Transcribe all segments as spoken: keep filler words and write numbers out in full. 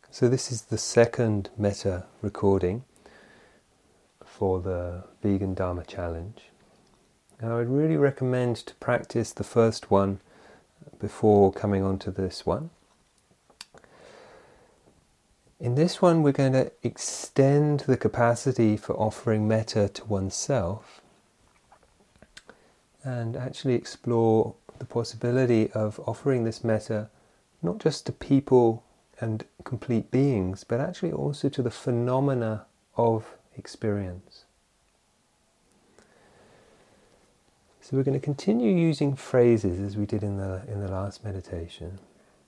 So this is the second metta recording for the Vegan Dharma Challenge. And I would really recommend to practice the first one before coming on to this one. In this one we're going to extend the capacity for offering metta to oneself and actually explore the possibility of offering this metta not just to people and complete beings, but actually also to the phenomena of experience. So we're going to continue using phrases as we did in the in the last meditation.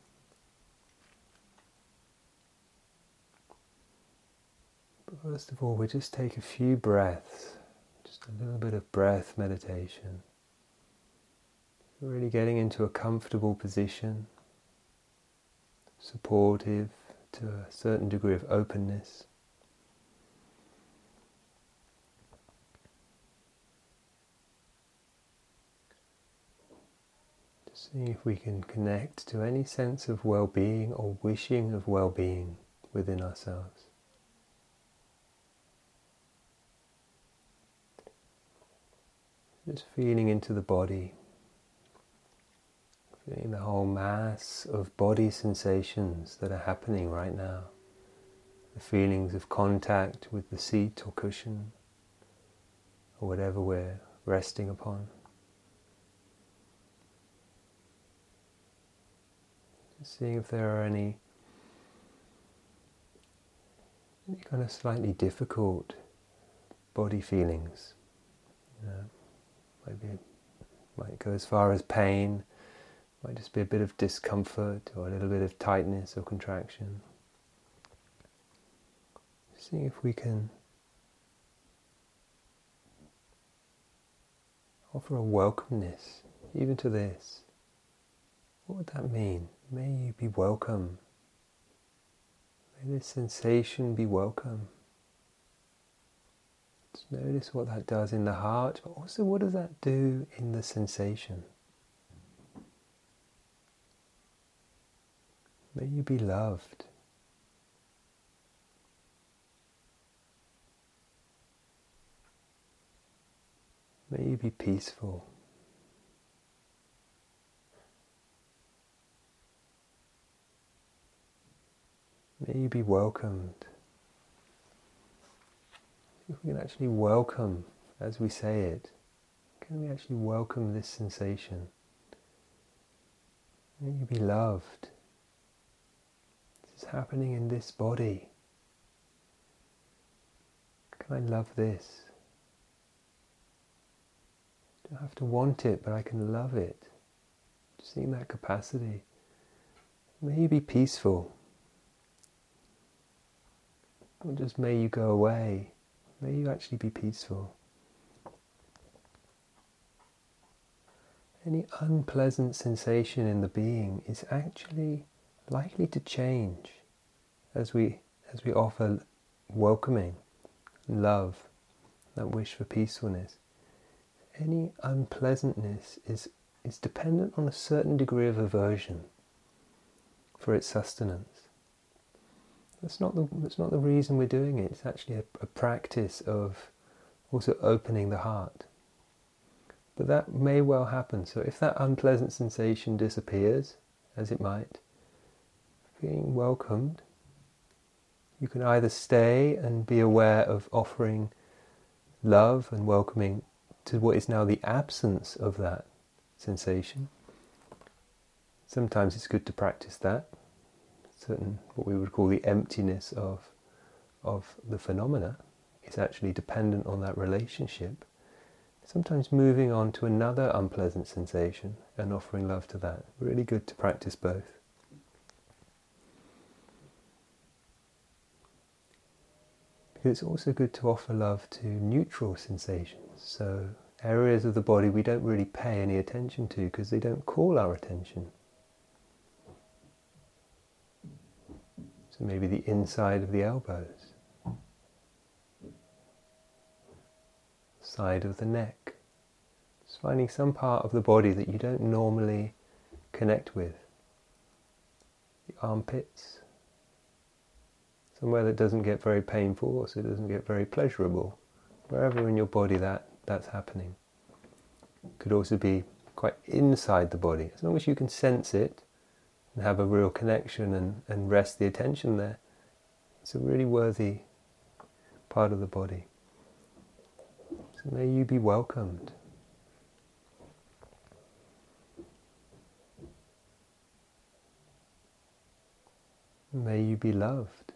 But first of all, we just take a few breaths, just a little bit of breath meditation. Really getting into a comfortable position, supportive to a certain degree of openness. Just seeing if we can connect to any sense of well-being or wishing of well-being within ourselves. Just feeling into the body. Feeling the whole mass of body sensations that are happening right now. The feelings of contact with the seat or cushion, or whatever we're resting upon. Just seeing if there are any, any kind of slightly difficult body feelings. You know, might be, might go as far as pain. Might just be a bit of discomfort or a little bit of tightness or contraction. Seeing if we can offer a welcomeness even to this. What would that mean? May you be welcome. May this sensation be welcome. Just notice what that does in the heart, but also what does that do in the sensation? May you be loved. May you be peaceful. May you be welcomed. If we can actually welcome, as we say it, can we actually welcome this sensation? May you be loved. Is happening in this body. Can I love this? I don't have to want it, but I can love it. Just seeing that capacity. May you be peaceful. Not just may you go away. May you actually be peaceful. Any unpleasant sensation in the being is actually likely to change as we as we offer welcoming, love, that wish for peacefulness. Any unpleasantness is is dependent on a certain degree of aversion for its sustenance. That's not the that's not the reason we're doing it. It's actually a, a practice of also opening the heart. But that may well happen. So if that unpleasant sensation disappears, as it might, being welcomed, you can either stay and be aware of offering love and welcoming to what is now the absence of that sensation. Sometimes it's good to practice that, certain what we would call the emptiness of of the phenomena is actually dependent on that relationship. Sometimes moving on to another unpleasant sensation and offering love to that. Really good to practice both. It's also good to offer love to neutral sensations, so areas of the body we don't really pay any attention to because they don't call our attention. So maybe the inside of the elbows, side of the neck, just finding some part of the body that you don't normally connect with, the armpits, somewhere that doesn't get very painful, or so it doesn't get very pleasurable. Wherever in your body that, that's happening. It could also be quite inside the body. As long as you can sense it and have a real connection and, and rest the attention there, it's a really worthy part of the body. So may you be welcomed. May you be loved.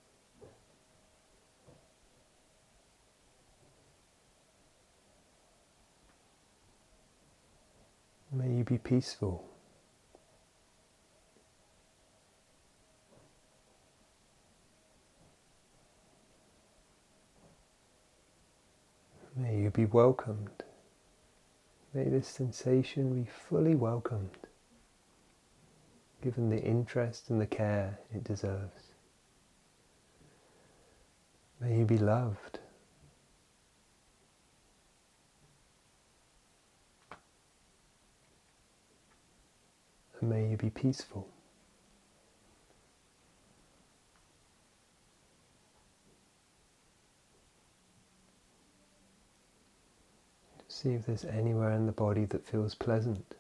May you be peaceful. May you be welcomed. May this sensation be fully welcomed, given the interest and the care it deserves. May you be loved. And may you be peaceful. See if there's anywhere in the body that feels pleasant.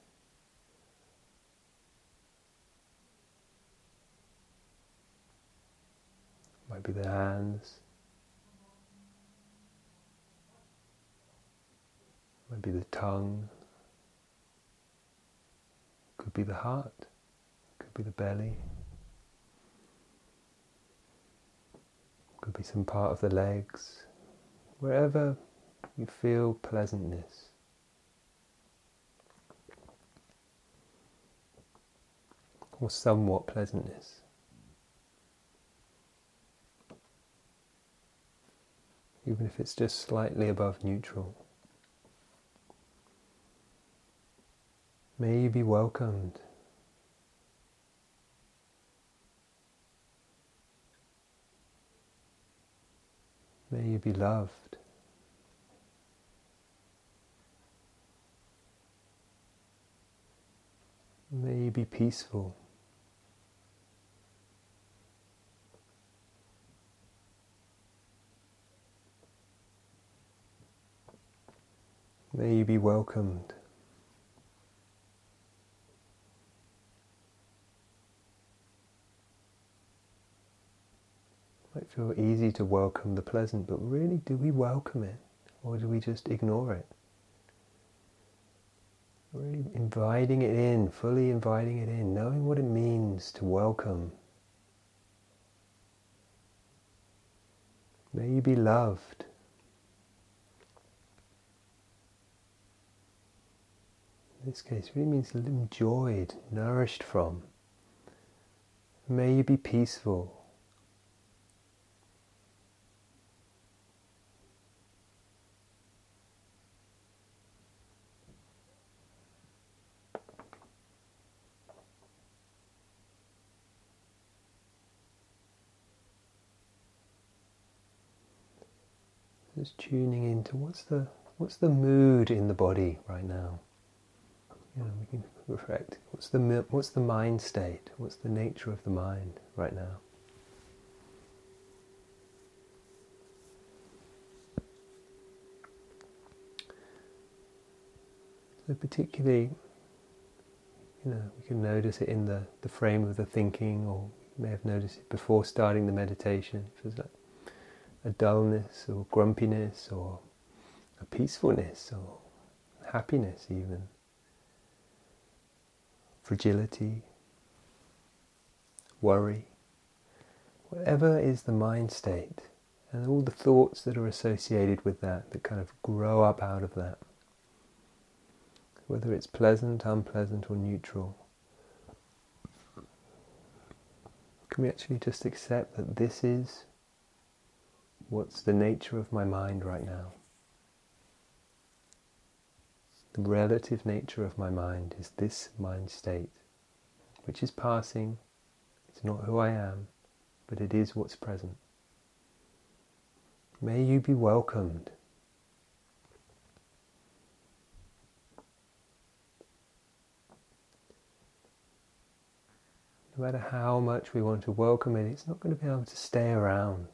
Might be the hands, might be the tongue, could be the heart, could be the belly, could be some part of the legs, wherever you feel pleasantness. Or somewhat pleasantness. Even if it's just slightly above neutral. May you be welcomed. May you be loved. May you be peaceful. May you be welcomed. It might feel easy to welcome the pleasant, but really, do we welcome it, or do we just ignore it? Really inviting it in, fully inviting it in, knowing what it means to welcome. May you be loved. In this case, it really means enjoyed, nourished from. May you be peaceful. Just tuning into what's the what's the mood in the body right now. You know, we can reflect. What's the what's the mind state? What's the nature of the mind right now? So particularly, you know, we can notice it in the, the frame of the thinking, or you may have noticed it before starting the meditation. If there's like a dullness or grumpiness or a peacefulness or happiness even. Fragility, worry, whatever is the mind state, and all the thoughts that are associated with that, that kind of grow up out of that. Whether it's pleasant, unpleasant or neutral. Can we actually just accept that this is what's the nature of my mind right now? The relative nature of my mind is this mind state, which is passing. It's not who I am, but it is what's present. May you be welcomed. no matter how much we want to welcome it, it's not going to be able to stay around.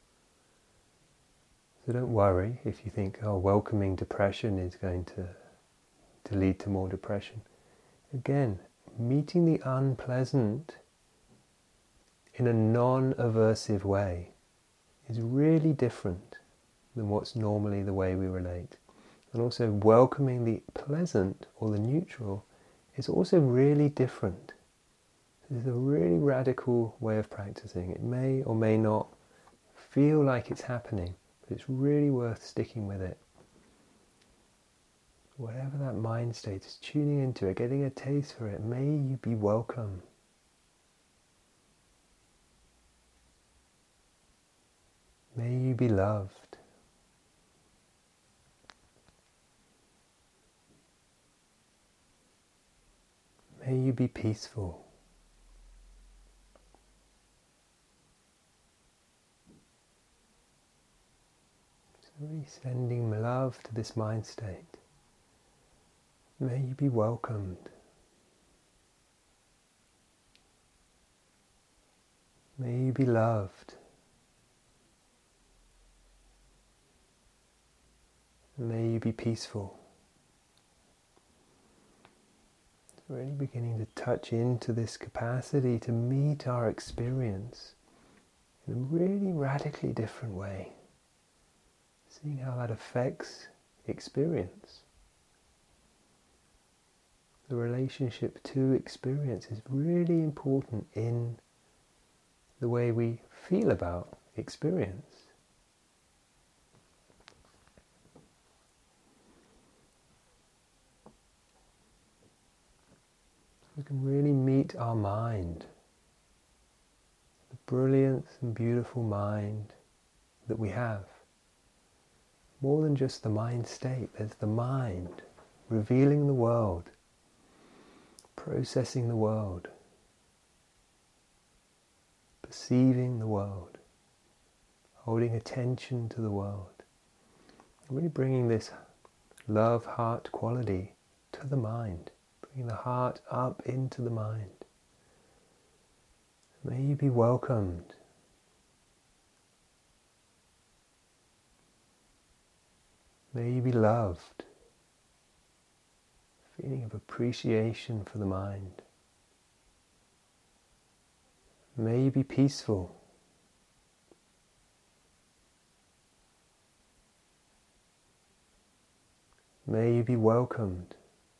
So don't worry if you think, oh, welcoming depression is going to, to lead to more depression. Again, meeting the unpleasant in a non-aversive way is really different than what's normally the way we relate. And also welcoming the pleasant or the neutral is also really different. This is a really radical way of practicing. It may or may not feel like it's happening, but it's really worth sticking with it. Whatever that mind state is, tuning into it, getting a taste for it, may you be welcome. May you be loved. May you be peaceful. So really sending love to this mind state. May you be welcomed. May you be loved. May you be peaceful. Really beginning to touch into this capacity to meet our experience in a really radically different way. Seeing how that affects experience. The relationship to experience is really important in the way we feel about experience. We can really meet our mind, the brilliance and beautiful mind that we have. More than just the mind state, there's the mind revealing the world, processing the world, perceiving the world, holding attention to the world, really bringing this love heart quality to the mind. Bring the heart up into the mind. May you be welcomed. May you be loved. Feeling of appreciation for the mind. May you be peaceful. May you be welcomed.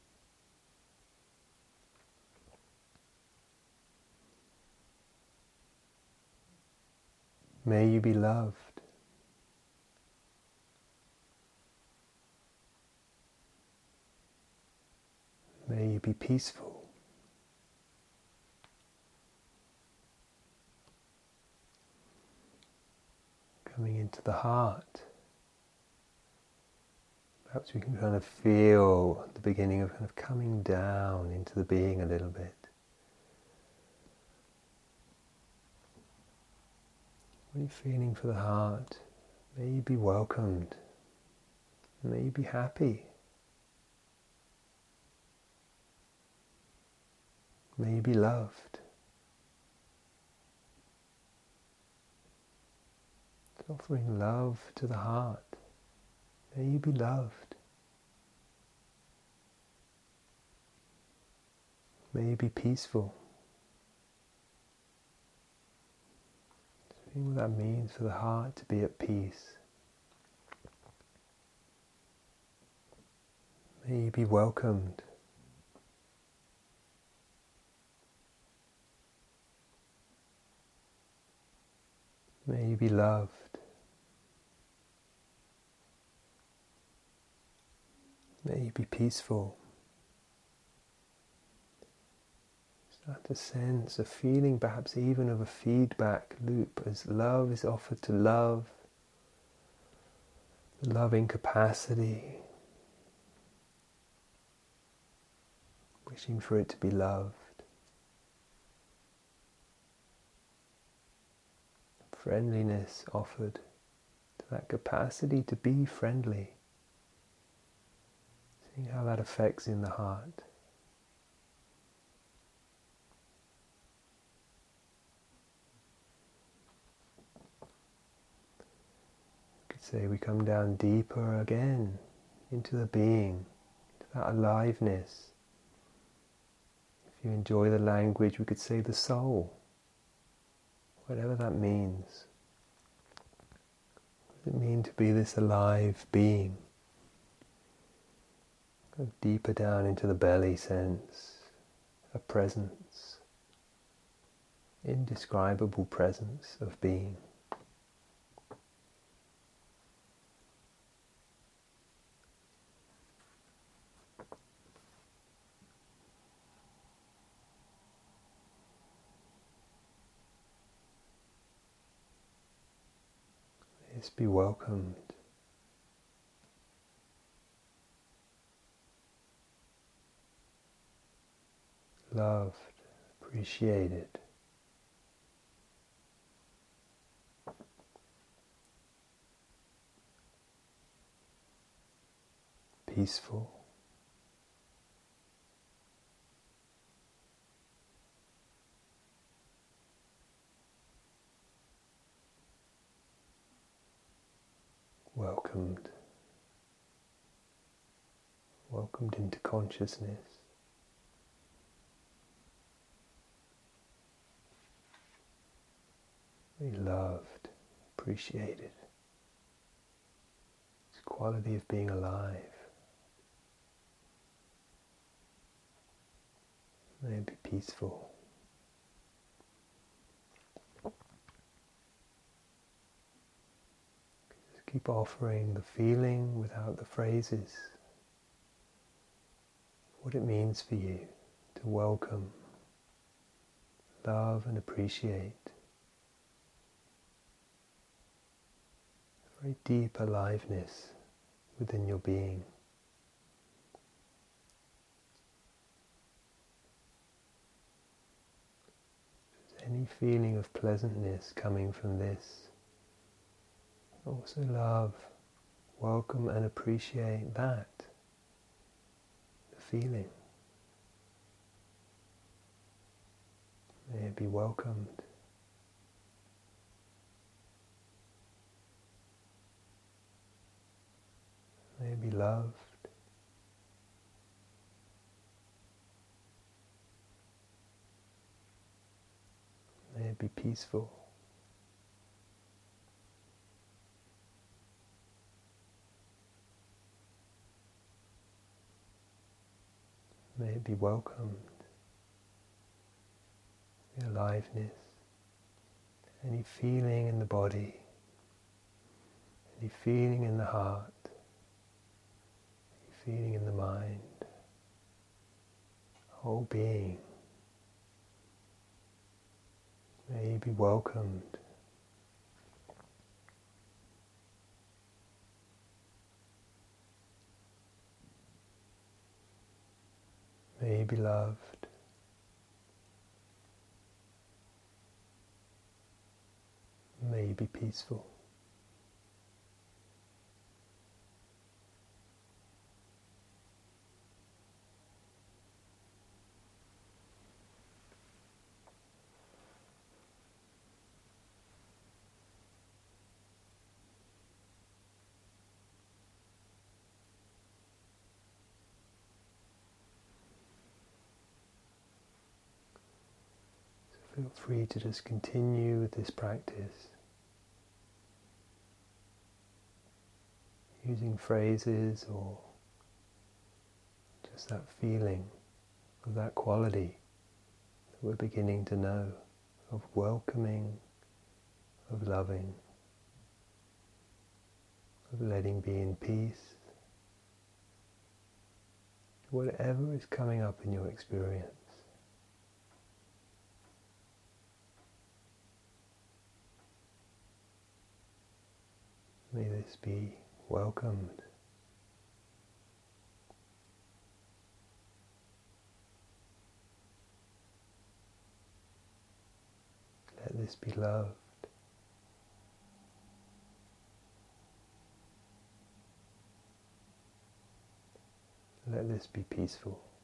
May you be loved. May you be peaceful. Coming into the heart. Perhaps we can kind of feel the beginning of kind of coming down into the being a little bit. Really feeling for the heart. May you be welcomed. May you be happy. May you be loved. It's offering love to the heart. May you be loved. May you be peaceful. Seeing what that means for the heart to be at peace. May you be welcomed. May you be loved. May you be peaceful. Start to sense a feeling, perhaps even of a feedback loop, as love is offered to love, the loving capacity, wishing for it to be loved. Friendliness offered to that capacity to be friendly. Seeing how that affects in the heart. could say we come down deeper again into the being, into that aliveness. If you enjoy the language, we could say the soul, whatever that means. What does it mean to be this alive being? Go deeper down into the belly sense, a presence, indescribable presence of being. Just be welcomed. Loved, appreciated. Peaceful. Welcomed. Welcomed into consciousness. Very loved, appreciated. This quality of being alive. May it be peaceful. Just keep offering the feeling without the phrases. What it means for you to welcome, love and appreciate. Very deep aliveness within your being. If there's any feeling of pleasantness coming from this, also love, welcome and appreciate that, the feeling. May it be welcomed. May it be loved. May it be peaceful. May it be welcomed. The aliveness, any feeling in the body, any feeling in the heart, feeling in the mind, whole being, may you be welcomed. May you be loved. May you be peaceful. Feel free to just continue with this practice, using phrases or just that feeling of that quality that we're beginning to know, of welcoming, of loving, of letting be in peace, whatever is coming up in your experience. May this be welcomed. Let this be loved. Let this be peaceful.